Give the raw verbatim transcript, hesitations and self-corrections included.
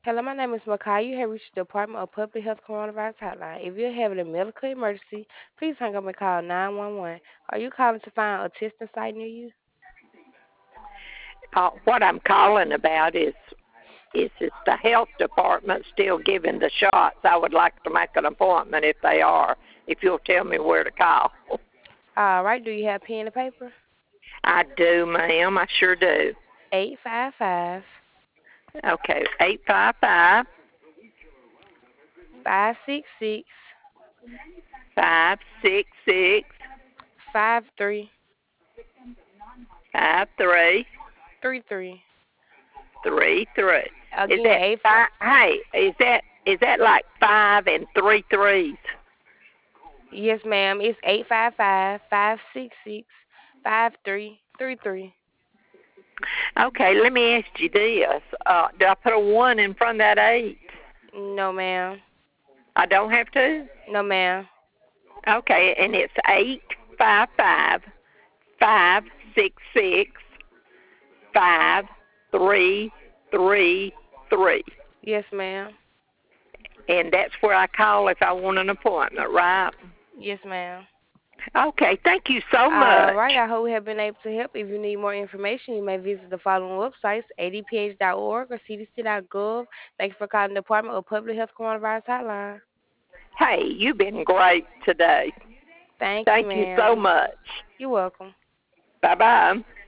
Hello, my name is Makai. You have reached the Department of Public Health Coronavirus Hotline. If you're having a medical emergency, please hang up and call nine one one. Are you calling to find a testing site near you? Uh, what I'm calling about is is is the health department still giving the shots? I would like to make an appointment if they are. If you'll tell me where to call. All right, do you have pen and paper? I do, ma'am. I sure do. Eight five five Okay, eight five five five six six five six six five three five three three three. three three. Is Again, that eight. five? Hey, is that is that like five and three threes? Yes, ma'am. It's eight five five five six six five three three three. Okay, let me ask you this. Uh, do I put a one in front of that eight? No, ma'am. I don't have to? No, ma'am. Okay, and it's eight five five five six six five three three three. Yes, ma'am. And that's where I call if I want an appointment, right? Yes, ma'am. Okay, thank you so All much. right, I hope we have been able to help. If you need more information, you may visit the following websites: a d p h dot org or c d c dot gov. Thank you for calling the Department of Public Health Coronavirus Hotline. Hey, you've been great today. Thank you, Thank you so ma'am. much. You're welcome. Bye bye.